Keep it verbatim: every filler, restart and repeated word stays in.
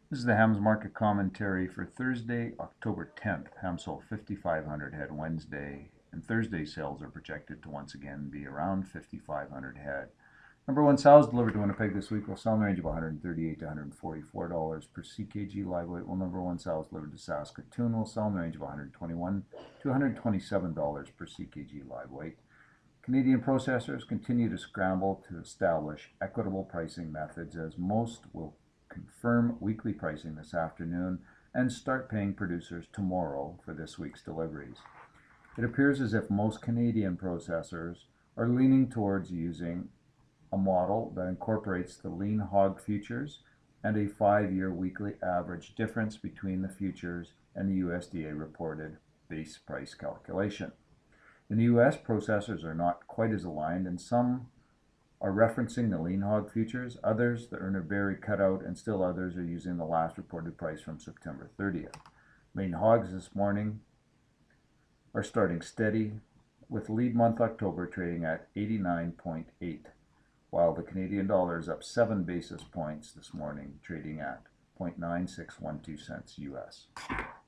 This is the Hams market commentary for Thursday, October tenth. Hams sold fifty-five hundred head Wednesday, and Thursday sales are projected to once again be around fifty-five hundred head. Number one sows delivered to Winnipeg this week will sell in the range of one hundred thirty-eight to one hundred forty-four dollars per C K G live weight, while number one sows delivered to Saskatoon will sell in the range of one hundred twenty-one to one hundred twenty-seven dollars per C K G live weight. Canadian processors continue to scramble to establish equitable pricing methods, as most will confirm weekly pricing this afternoon and start paying producers tomorrow for this week's deliveries. It appears as if most Canadian processors are leaning towards using a model that incorporates the lean hog futures and a five-year weekly average difference between the futures and the U S D A reported base price calculation. In the U S, processors are not quite as aligned, and some are referencing the lean hog futures, others the Urner Barry cutout, and still others are using the last reported price from September thirtieth. Lean hogs this morning are starting steady, with lead month October trading at eighty-nine point eight, while the Canadian dollar is up seven basis points this morning, trading at zero point nine six one two cents U S.